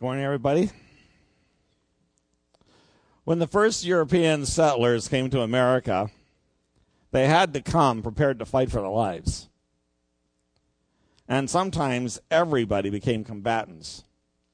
Morning, everybody. When the first European settlers came to America, they had to come prepared to fight for their lives. And sometimes everybody became combatants.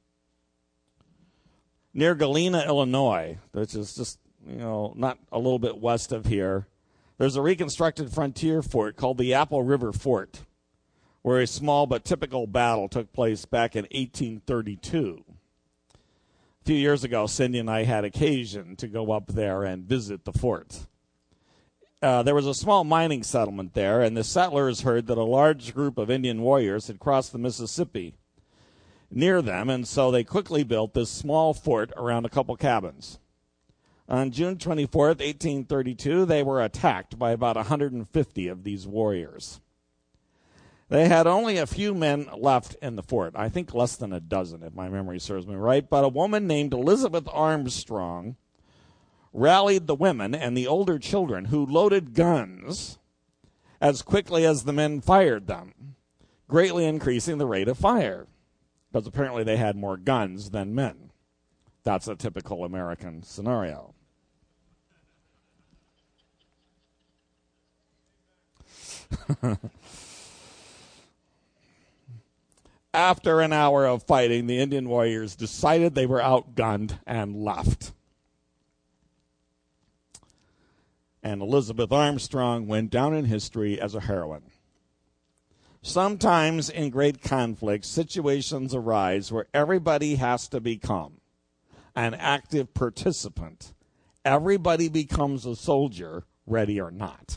Near Galena, Illinois, which is just, not a little bit west of here, there's a reconstructed frontier fort called the Apple River Fort, where a small but typical battle took place back in 1832. A few years ago, Cindy and I had occasion to go up there and visit the fort. There was a small mining settlement there, and the settlers heard that a large group of Indian warriors had crossed the Mississippi near them, and so they quickly built this small fort around a couple cabins. On June 24th, 1832, they were attacked by about 150 of these warriors. They had only a few men left in the fort, I think less than a dozen, if my memory serves me right, but a woman named Elizabeth Armstrong rallied the women and the older children who loaded guns as quickly as the men fired them, greatly increasing the rate of fire, because apparently they had more guns than men. That's a typical American scenario. After an hour of fighting, the Indian warriors decided they were outgunned and left. And Elizabeth Armstrong went down in history as a heroine. Sometimes in great conflicts, situations arise where everybody has to become an active participant. Everybody becomes a soldier, ready or not.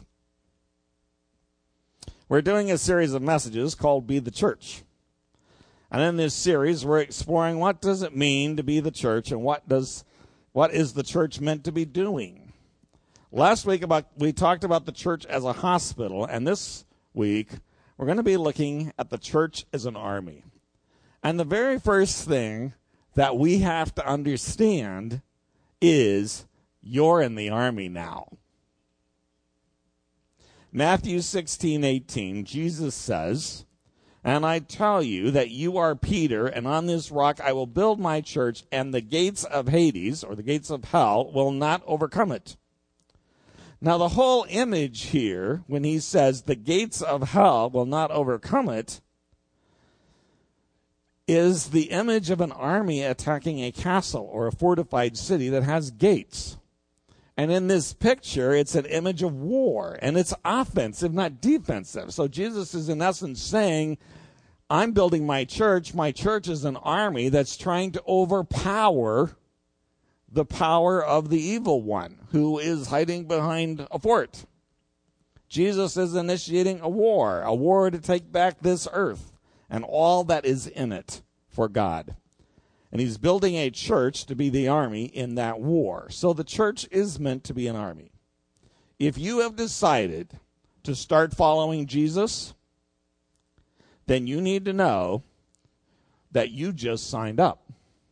We're doing a series of messages called Be the Church. And in this series, we're exploring what does it mean to be the church and what is the church meant to be doing. Last week we talked about the church as a hospital, and this week we're going to be looking at the church as an army. And the very first thing that we have to understand is you're in the army now. Matthew 16:18, Jesus says, "And I tell you that you are Peter, and on this rock I will build my church, and the gates of Hades," or the gates of hell, "will not overcome it." Now, the whole image here, when he says the gates of hell will not overcome it, is the image of an army attacking a castle or a fortified city that has gates. And in this picture, it's an image of war, and it's offensive, not defensive. So Jesus is in essence saying, I'm building my church. My church is an army that's trying to overpower the power of the evil one who is hiding behind a fort. Jesus is initiating a war to take back this earth and all that is in it for God. And he's building a church to be the army in that war. So the church is meant to be an army. If you have decided to start following Jesus, then you need to know that you just signed up.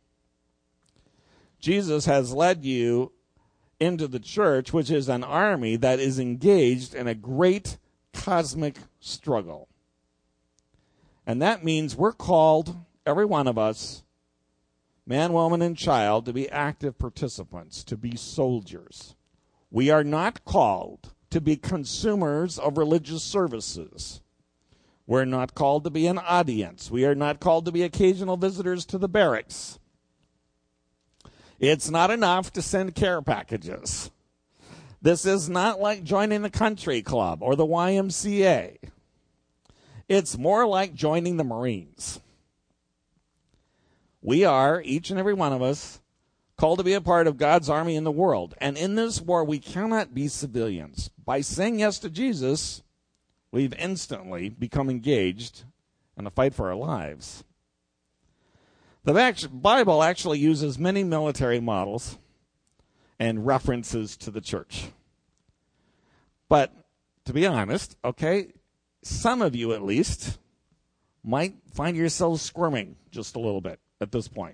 Jesus has led you into the church, which is an army that is engaged in a great cosmic struggle. And that means we're called, every one of us, man, woman, and child, to be active participants, to be soldiers. We are not called to be consumers of religious services. We're not called to be an audience. We are not called to be occasional visitors to the barracks. It's not enough to send care packages. This is not like joining the country club or the YMCA. It's more like joining the Marines. We are, each and every one of us, called to be a part of God's army in the world. And in this war, we cannot be civilians. By saying yes to Jesus, we've instantly become engaged in a fight for our lives. The Bible actually uses many military models and references to the church. But to be honest, some of you at least might find yourselves squirming just a little bit at this point.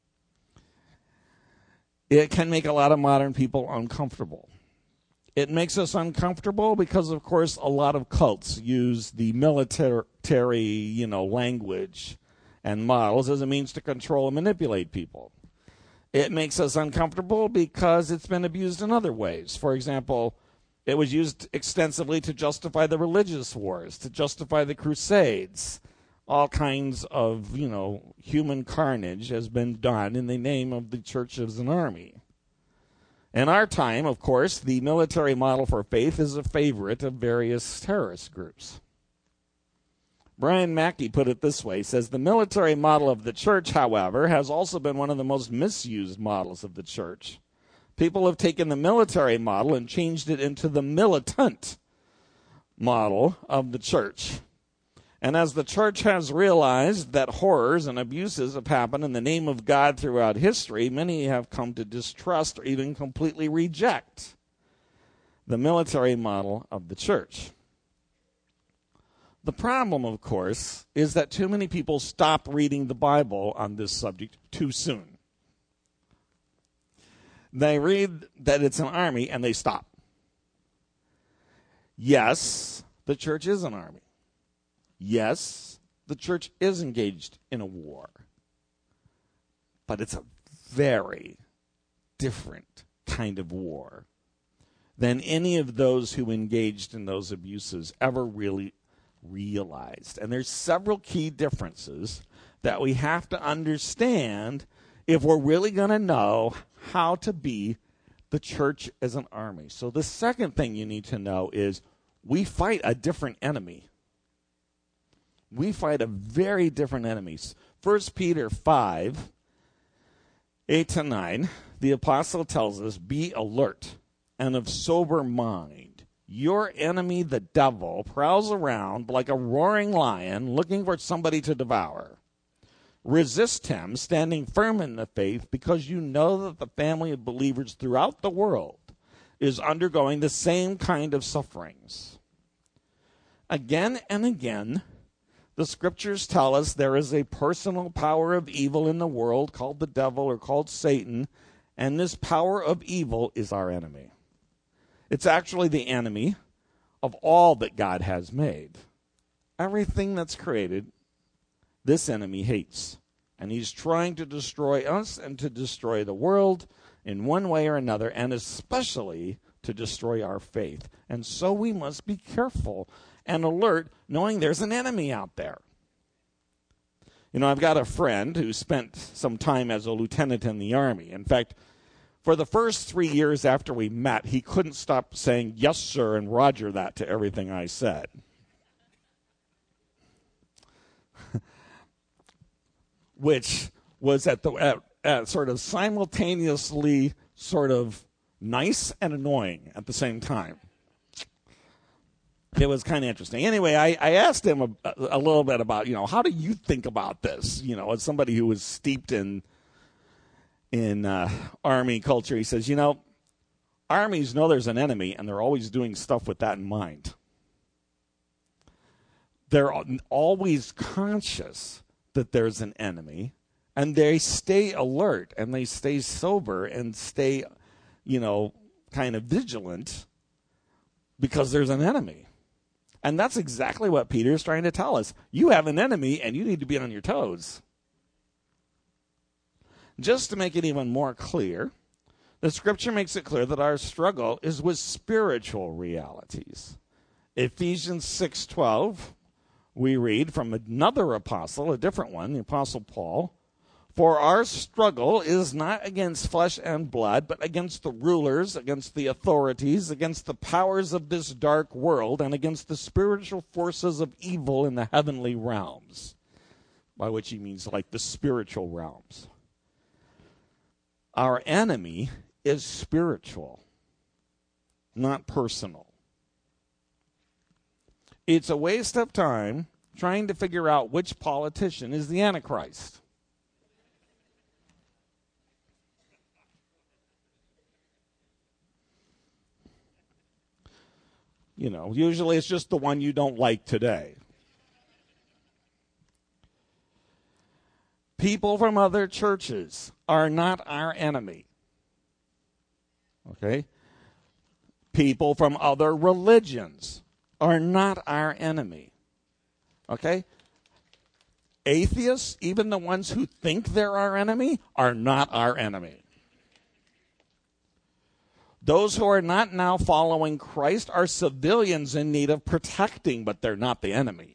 It can make a lot of modern people uncomfortable. It makes us uncomfortable because, of course, a lot of cults use the military, language and models as a means to control and manipulate people. It makes us uncomfortable because it's been abused in other ways. For example, it was used extensively to justify the religious wars, to justify the Crusades. All kinds of, human carnage has been done in the name of the church as an army. In our time, of course, the military model for faith is a favorite of various terrorist groups. Brian Mackey put it this way. He says, the military model of the church, however, has also been one of the most misused models of the church. People have taken the military model and changed it into the militant model of the church. And as the church has realized that horrors and abuses have happened in the name of God throughout history, many have come to distrust or even completely reject the military model of the church. The problem, of course, is that too many people stop reading the Bible on this subject too soon. They read that it's an army and they stop. Yes, the church is an army. Yes, the church is engaged in a war. But it's a very different kind of war than any of those who engaged in those abuses ever really realized. And there's several key differences that we have to understand if we're really going to know how to be the church as an army. So the second thing you need to know is we fight a different enemy. We fight a very different enemy. 1 Peter 5, 8-9, the apostle tells us, be alert and of sober mind. Your enemy, the devil, prowls around like a roaring lion looking for somebody to devour. Resist him, standing firm in the faith, because you know that the family of believers throughout the world is undergoing the same kind of sufferings. Again and again, the scriptures tell us there is a personal power of evil in the world called the devil or called Satan, and this power of evil is our enemy. It's actually the enemy of all that God has made. Everything that's created, this enemy hates. And he's trying to destroy us and to destroy the world in one way or another, and especially to destroy our faith. And so we must be careful and alert, knowing there's an enemy out there. I've got a friend who spent some time as a lieutenant in the Army. In fact, for the first 3 years after we met, he couldn't stop saying, yes, sir, and roger that to everything I said. Which was at sort of simultaneously sort of nice and annoying at the same time. It was kind of interesting. Anyway, I asked him a little bit about, how do you think about this? As somebody who was steeped in Army culture, he says, armies know there's an enemy, and they're always doing stuff with that in mind. They're always conscious that there's an enemy, and they stay alert, and they stay sober, and stay, kind of vigilant because there's an enemy. And that's exactly what Peter is trying to tell us. You have an enemy, and you need to be on your toes. Just to make it even more clear, the scripture makes it clear that our struggle is with spiritual realities. Ephesians 6:12, we read from another apostle, a different one, the Apostle Paul, for our struggle is not against flesh and blood, but against the rulers, against the authorities, against the powers of this dark world, and against the spiritual forces of evil in the heavenly realms, by which he means like the spiritual realms. Our enemy is spiritual, not personal. It's a waste of time trying to figure out which politician is the Antichrist. Usually it's just the one you don't like today. People from other churches are not our enemy. Okay? People from other religions are not our enemy. Okay? Atheists, even the ones who think they're our enemy, are not our enemy. Those who are not now following Christ are civilians in need of protecting, but they're not the enemy.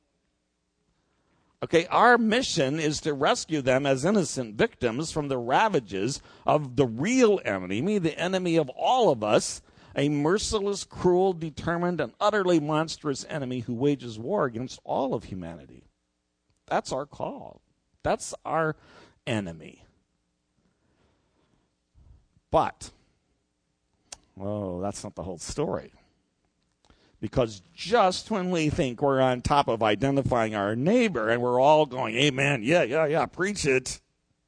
Okay, our mission is to rescue them as innocent victims from the ravages of the real enemy, the enemy of all of us, a merciless, cruel, determined, and utterly monstrous enemy who wages war against all of humanity. That's our call. That's our enemy. But, that's not the whole story. Because just when we think we're on top of identifying our neighbor and we're all going, amen, yeah, preach it,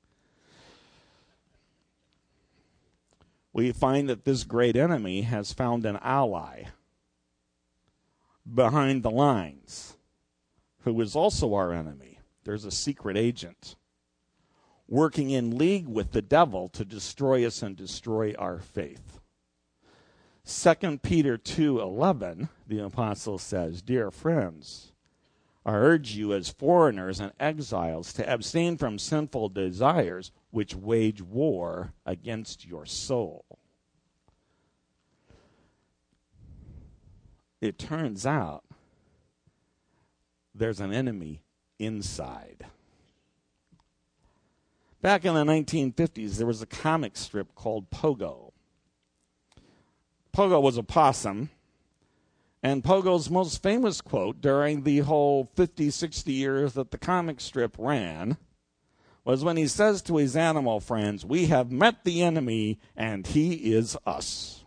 we find that this great enemy has found an ally behind the lines who is also our enemy. There's a secret agent working in league with the devil to destroy us and destroy our faith. 2 Peter 2:11, the apostle says, "Dear friends, I urge you as foreigners and exiles to abstain from sinful desires which wage war against your soul." It turns out there's an enemy inside. Back in the 1950s, there was a comic strip called Pogo. Pogo was a possum, and Pogo's most famous quote during the whole 50, 60 years that the comic strip ran was when he says to his animal friends, "We have met the enemy, and he is us."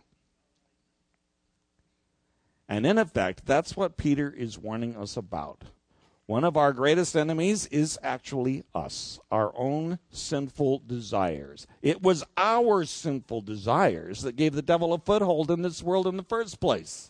And in effect, that's what Peter is warning us about. One of our greatest enemies is actually us, our own sinful desires. It was our sinful desires that gave the devil a foothold in this world in the first place.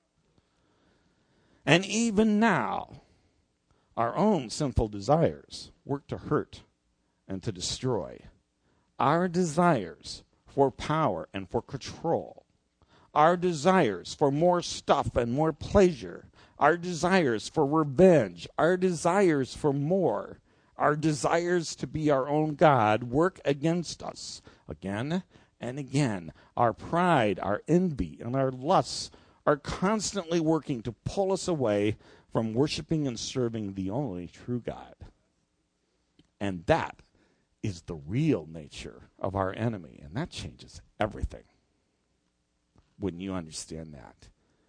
And even now, our own sinful desires work to hurt and to destroy. Our desires for power and for control, our desires for more stuff and more pleasure, our desires for revenge, our desires for more, our desires to be our own God work against us again and again. Our pride, our envy, and our lusts are constantly working to pull us away from worshiping and serving the only true God. And that is the real nature of our enemy, and that changes everything when you understand that.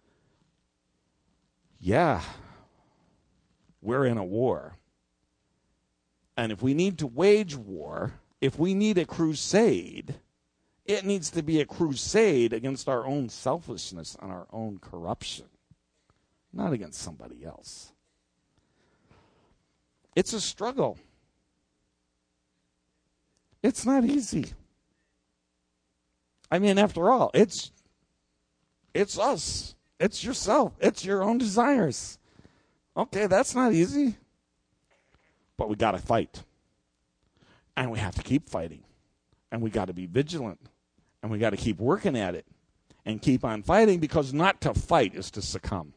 Yeah, we're in a war. And if we need to wage war, if we need a crusade, it needs to be a crusade against our own selfishness and our own corruption, not against somebody else. It's a struggle. It's not easy. I mean, after all, it's us. It's yourself. It's your own desires. Okay, that's not easy. But we got to fight. And we have to keep fighting. And we got to be vigilant. And we got to keep working at it. And keep on fighting, because not to fight is to succumb.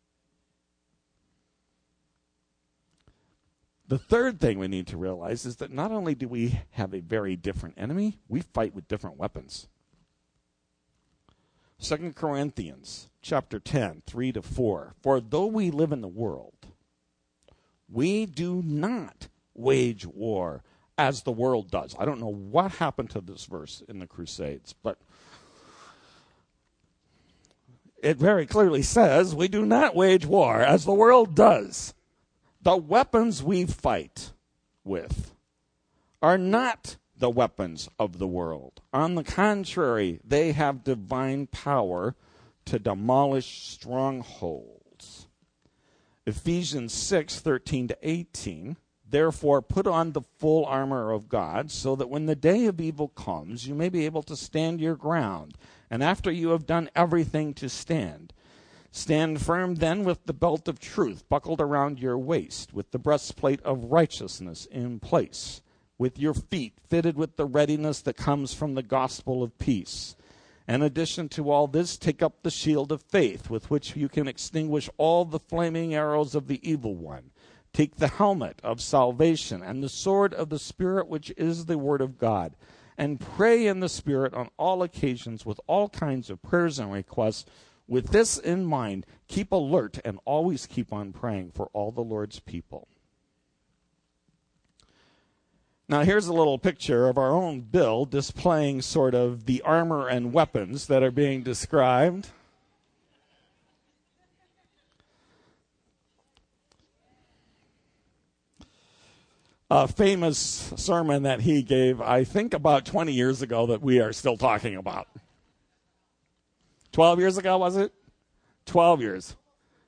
The third thing we need to realize is that not only do we have a very different enemy, we fight with different weapons. 2 Corinthians chapter 10, 3-4. "For though we live in the world, we do not wage war as the world does." I don't know what happened to this verse in the Crusades, but it very clearly says we do not wage war as the world does. The weapons we fight with are not the weapons of the world. On the contrary, they have divine power to demolish strongholds. Ephesians 6:13-18, "Therefore put on the full armor of God, so that when the day of evil comes, you may be able to stand your ground. And after you have done everything to stand, stand firm then with the belt of truth buckled around your waist, with the breastplate of righteousness in place, with your feet fitted with the readiness that comes from the gospel of peace. In addition to all this, take up the shield of faith, with which you can extinguish all the flaming arrows of the evil one. Take the helmet of salvation and the sword of the Spirit, which is the word of God, and pray in the Spirit on all occasions with all kinds of prayers and requests. With this in mind, keep alert and always keep on praying for all the Lord's people. Now here's a little picture of our own Bill displaying sort of the armor and weapons that are being described. A famous sermon that he gave, I think about 20 years ago, that we are still talking about. 12 years ago, was it? 12 years.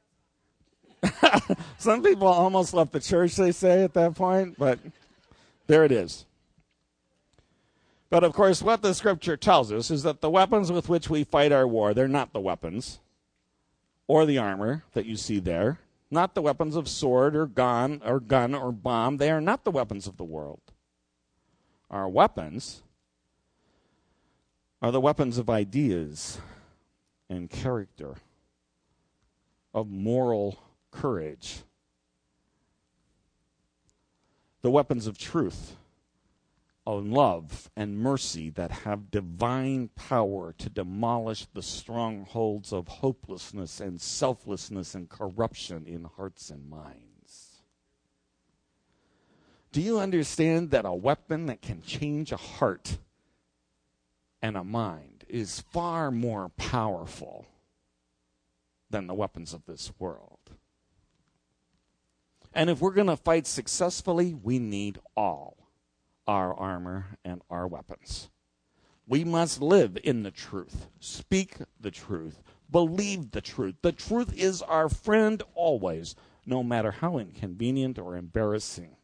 Some people almost left the church, they say, at that point, but there it is. But, of course, what the Scripture tells us is that the weapons with which we fight our war, they're not the weapons or the armor that you see there. Not the weapons of sword or gun or bomb. They are not the weapons of the world. Our weapons are the weapons of ideas and character, of moral courage, the weapons of truth, of love and mercy that have divine power to demolish the strongholds of hopelessness and selflessness and corruption in hearts and minds. Do you understand that a weapon that can change a heart and a mind is far more powerful than the weapons of this world? And if we're going to fight successfully, we need all our armor and our weapons. We must live in the truth, speak the truth, believe the truth. The truth is our friend always, no matter how inconvenient or embarrassing.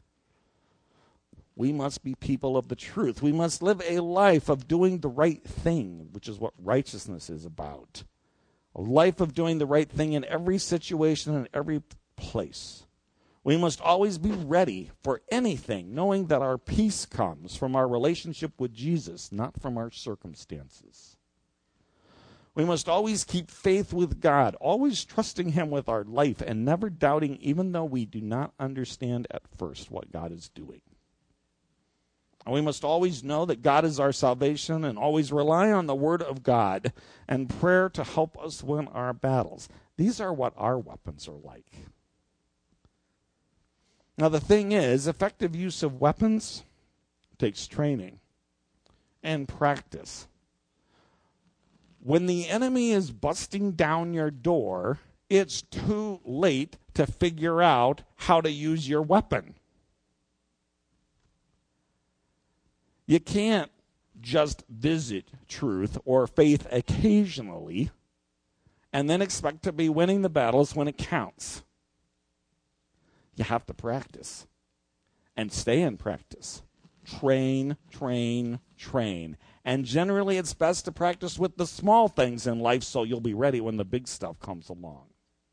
We must be people of the truth. We must live a life of doing the right thing, which is what righteousness is about. A life of doing the right thing in every situation and every place. We must always be ready for anything, knowing that our peace comes from our relationship with Jesus, not from our circumstances. We must always keep faith with God, always trusting Him with our life and never doubting, even though we do not understand at first what God is doing. And we must always know that God is our salvation and always rely on the Word of God and prayer to help us win our battles. These are what our weapons are like. Now, the thing is, effective use of weapons takes training and practice. When the enemy is busting down your door, it's too late to figure out how to use your weapon. You can't just visit truth or faith occasionally and then expect to be winning the battles when it counts. You have to practice and stay in practice. Train, train, train. And generally it's best to practice with the small things in life so you'll be ready when the big stuff comes along.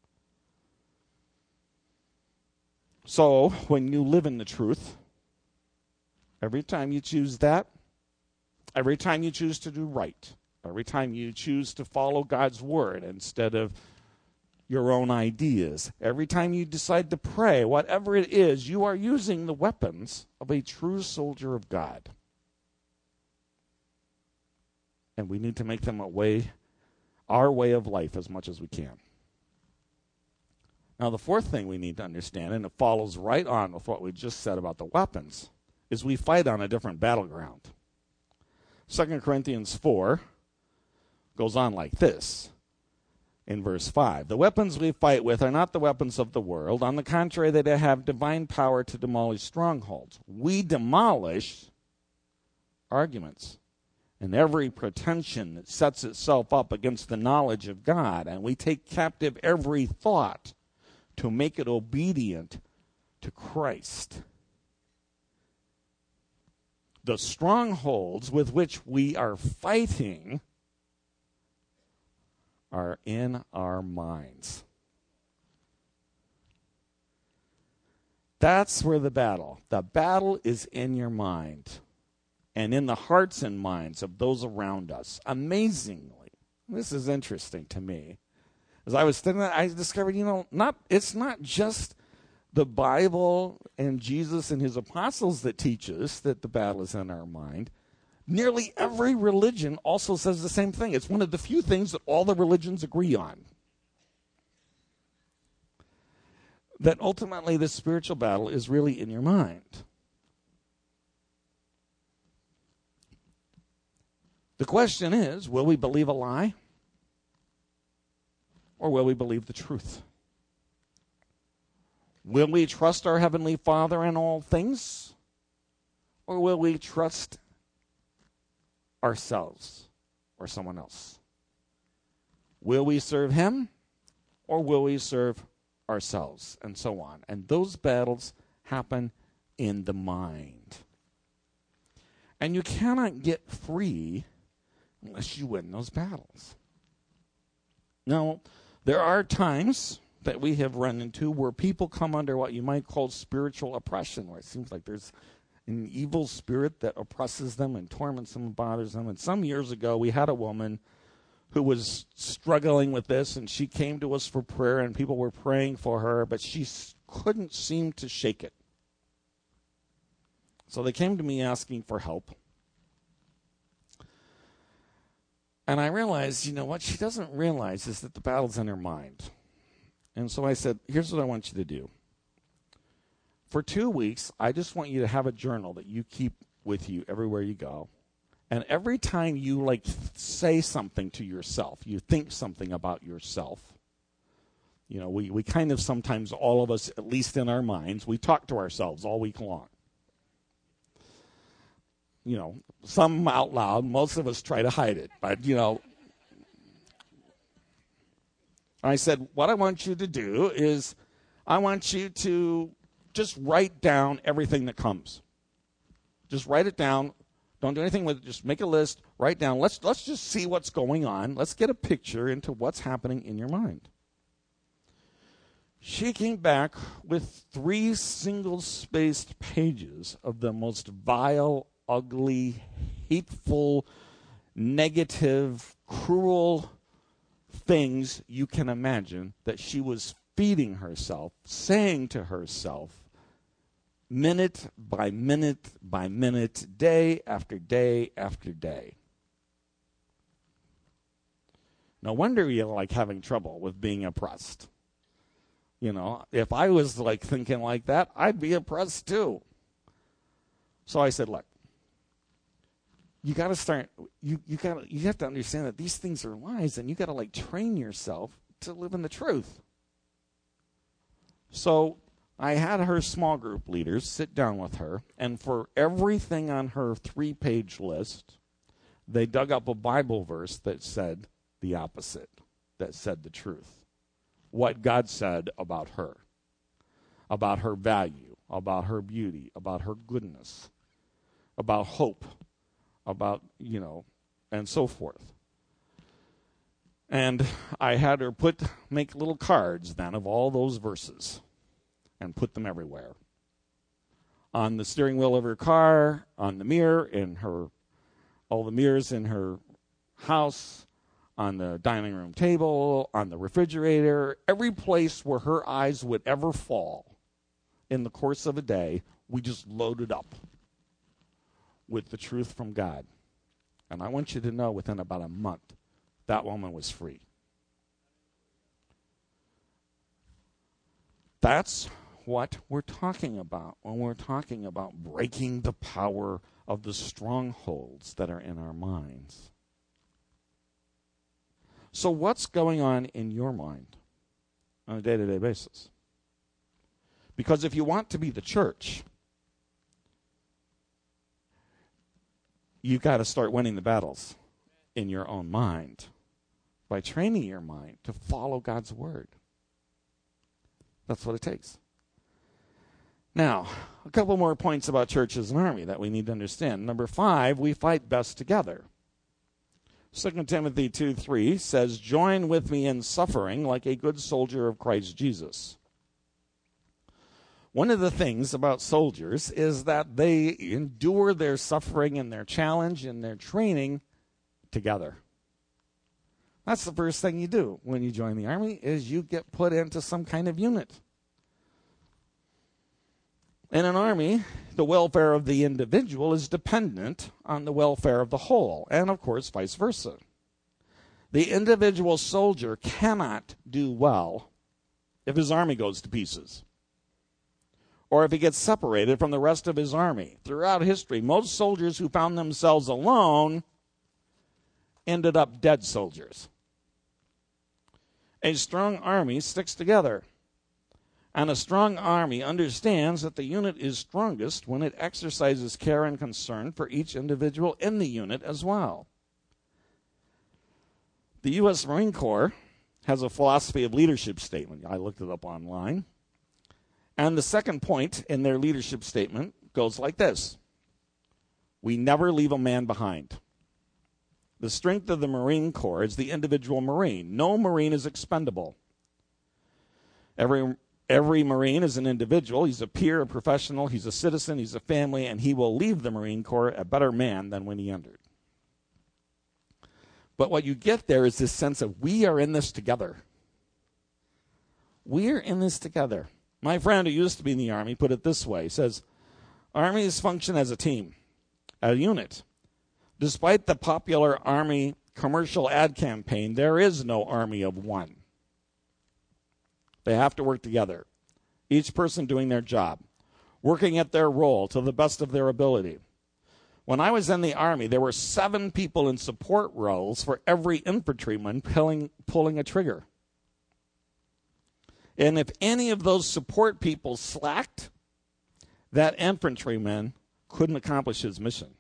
So when you live in the truth, every time you choose that, every time you choose to do right, every time you choose to follow God's word instead of your own ideas, every time you decide to pray, whatever it is, you are using the weapons of a true soldier of God. And we need to make them our way of life as much as we can. Now, the fourth thing we need to understand, and it follows right on with what we just said about the weapons, is we fight on a different battleground. 2 Corinthians 4 goes on like this. In verse 5, the weapons we fight with are not the weapons of the world. On the contrary, they have divine power to demolish strongholds. We demolish arguments and every pretension that sets itself up against the knowledge of God, and we take captive every thought to make it obedient to Christ. The strongholds with which we are fighting are in our minds. That's where the battle is in your mind and in the hearts and minds of those around us. Amazingly, this is interesting to me. As I was thinking, I discovered, it's not just the Bible and Jesus and his apostles that teach us that the battle is in our mind, nearly every religion also says the same thing. It's one of the few things that all the religions agree on. That ultimately the spiritual battle is really in your mind. The question is, will we believe a lie? Or will we believe the truth? Will we trust our Heavenly Father in all things? Or will we trust ourselves or someone else? Will we serve him? Or will we serve ourselves? And so on. And those battles happen in the mind. And you cannot get free unless you win those battles. Now, there are times that we have run into where people come under what you might call spiritual oppression, where it seems like there's an evil spirit that oppresses them and torments them and bothers them. And some years ago, we had a woman who was struggling with this, and she came to us for prayer, and people were praying for her, but she couldn't seem to shake it. So they came to me asking for help. And I realized, what she doesn't realize is that the battle's in her mind. And so I said, here's what I want you to do. For 2 weeks, I just want you to have a journal that you keep with you everywhere you go. And every time you say something to yourself, you think something about yourself. We kind of sometimes, all of us, at least in our minds, we talk to ourselves all week long. Some out loud. Most of us try to hide it. But, I said, what I want you to do is I want you to just write down everything that comes. Just write it down. Don't do anything with it. Just make a list. Write down. Let's just see what's going on. Let's get a picture into what's happening in your mind. She came back with 3 single-spaced pages of the most vile, ugly, hateful, negative, cruel things you can imagine that she was feeding herself, saying to herself, minute by minute by minute, day after day after day. No wonder you're having trouble with being oppressed. If I was thinking like that, I'd be oppressed too. So I said, look, you got to start, you have to understand that these things are lies, and you got to train yourself to live in the truth. So I had her small group leaders sit down with her, and for everything on her 3-page list, they dug up a Bible verse that said the opposite, that said the truth. What God said about her value, about her beauty, about her goodness, about hope, about, and so forth. And I had her make little cards then of all those verses and put them everywhere. On the steering wheel of her car, on the mirror, all the mirrors in her house, on the dining room table, on the refrigerator, every place where her eyes would ever fall in the course of a day, we just loaded up with the truth from God. And I want you to know within about a month, that woman was free. That's what we're talking about when we're talking about breaking the power of the strongholds that are in our minds. So what's going on in your mind on a day-to-day basis? Because if you want to be the church, you've got to start winning the battles in your own mind by training your mind to follow God's word. That's what it takes. Now, a couple more points about church as an army that we need to understand. Number 5, we fight best together. 2 Timothy 2:3 says, "Join with me in suffering like a good soldier of Christ Jesus." One of the things about soldiers is that they endure their suffering and their challenge and their training together. That's the first thing you do when you join the army, is you get put into some kind of unit. In an army, the welfare of the individual is dependent on the welfare of the whole, and of course, vice versa. The individual soldier cannot do well if his army goes to pieces, or if he gets separated from the rest of his army. Throughout history, most soldiers who found themselves alone ended up dead soldiers. A strong army sticks together, and a strong army understands that the unit is strongest when it exercises care and concern for each individual in the unit as well. The U.S. Marine Corps has a philosophy of leadership statement. I looked it up online. And the second point in their leadership statement goes like this: we never leave a man behind. The strength of the Marine Corps is the individual Marine. No Marine is expendable. Every Marine is an individual. He's a peer, a professional, he's a citizen, he's a family, and he will leave the Marine Corps a better man than when he entered. But what you get there is this sense of we are in this together. We're in this together. My friend who used to be in the Army put it this way. He says, armies function as a team, a unit. Despite the popular Army commercial ad campaign, there is no army of one. They have to work together, each person doing their job, working at their role to the best of their ability. When I was in the Army, there were 7 people in support roles for every infantryman pulling a trigger. And if any of those support people slacked, that infantryman couldn't accomplish his mission.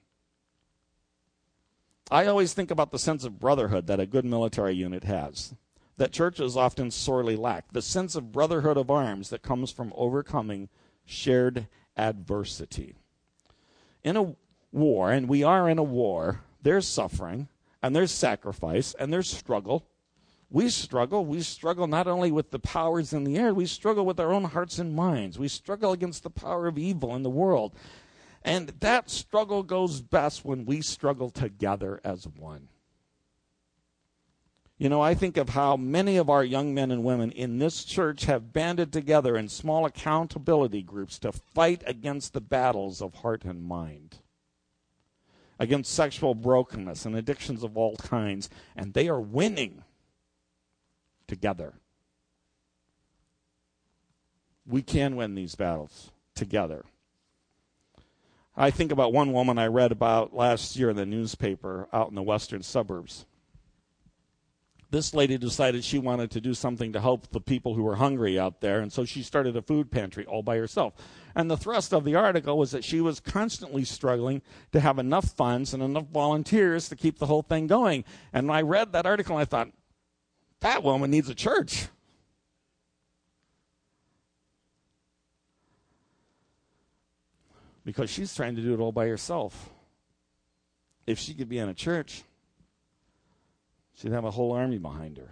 I always think about the sense of brotherhood that a good military unit has, that churches often sorely lack, the sense of brotherhood of arms that comes from overcoming shared adversity. In a war, and we are in a war, there's suffering, and there's sacrifice, and there's struggle. We struggle not only with the powers in the air, we struggle with our own hearts and minds. We struggle against the power of evil in the world. And that struggle goes best when we struggle together as one. You know, I think of how many of our young men and women in this church have banded together in small accountability groups to fight against the battles of heart and mind, against sexual brokenness and addictions of all kinds, and they are winning together. We can win these battles together. I think about one woman I read about last year in the newspaper out in the western suburbs. This lady decided she wanted to do something to help the people who were hungry out there, and so she started a food pantry all by herself. And the thrust of the article was that she was constantly struggling to have enough funds and enough volunteers to keep the whole thing going. And I read that article and I thought, that woman needs a church. Because she's trying to do it all by herself. If she could be in a church, she'd have a whole army behind her.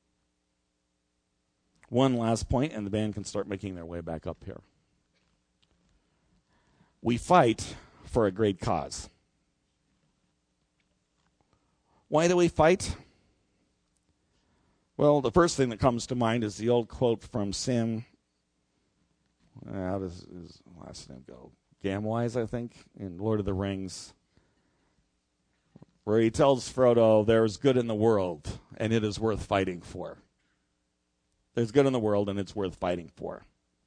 One last point, and the band can start making their way back up here. We fight for a great cause. Why do we fight? Well, the first thing that comes to mind is the old quote from Sam, how does his last name go? Samwise, I think, in Lord of the Rings, where he tells Frodo, there's good in the world, and it is worth fighting for. There's good in the world, and it's worth fighting for.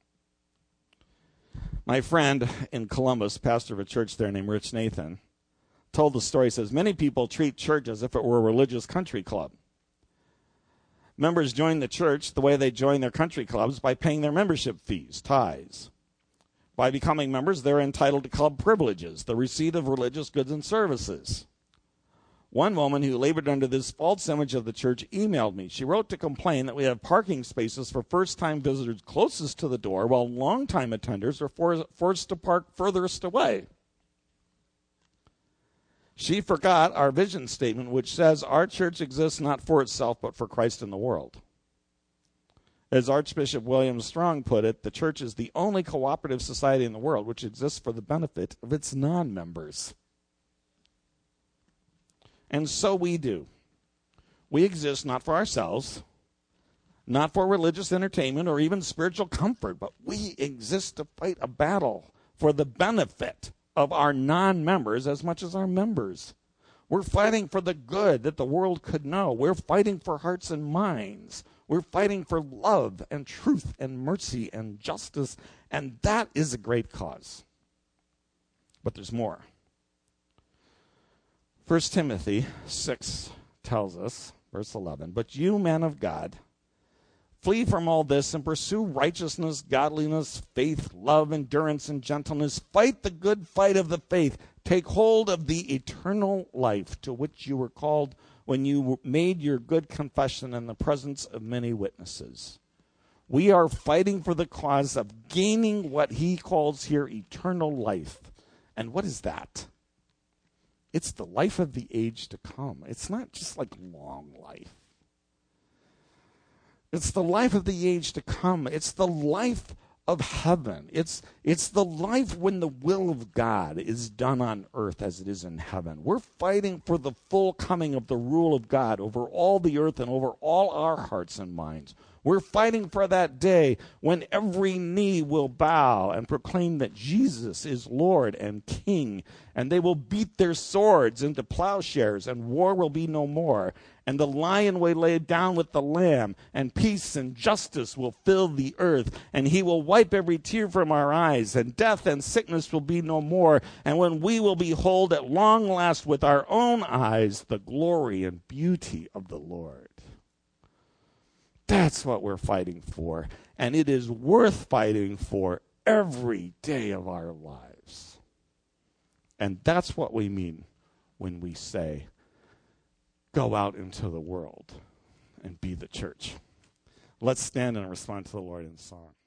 My friend in Columbus, pastor of a church there named Rich Nathan, told the story. He says, many people treat church as if it were a religious country club. Members join the church the way they join their country clubs, by paying their membership fees, tithes. By becoming members, they're entitled to club privileges, the receipt of religious goods and services. One woman who labored under this false image of the church emailed me. She wrote to complain that we have parking spaces for first-time visitors closest to the door, while long-time attenders are forced to park furthest away. She forgot our vision statement, which says our church exists not for itself, but for Christ and the world. As Archbishop William Strong put it, the church is the only cooperative society in the world which exists for the benefit of its non-members. And so we do. We exist not for ourselves, not for religious entertainment or even spiritual comfort, but we exist to fight a battle for the benefit of our non-members as much as our members. We're fighting for the good that the world could know. We're fighting for hearts and minds. We're fighting for love and truth and mercy and justice, and that is a great cause. But there's more. 1 Timothy 6 tells us, verse 11, "But you, men of God, flee from all this and pursue righteousness, godliness, faith, love, endurance, and gentleness. Fight the good fight of the faith. Take hold of the eternal life to which you were called when you made your good confession in the presence of many witnesses." We are fighting for the cause of gaining what he calls here eternal life. And what is that? It's the life of the age to come. It's not just like long life. It's the life of the age to come. It's the life of heaven. It's the life when the will of God is done on earth as it is in heaven. We're fighting for the full coming of the rule of God over all the earth and over all our hearts and minds. We're fighting for that day when every knee will bow and proclaim that Jesus is Lord and King, and they will beat their swords into plowshares, and war will be no more. And the lion will lay down with the lamb, and peace and justice will fill the earth, and he will wipe every tear from our eyes, and death and sickness will be no more. And when we will behold at long last with our own eyes the glory and beauty of the Lord. That's what we're fighting for, and it is worth fighting for every day of our lives. And that's what we mean when we say, go out into the world and be the church. Let's stand and respond to the Lord in song.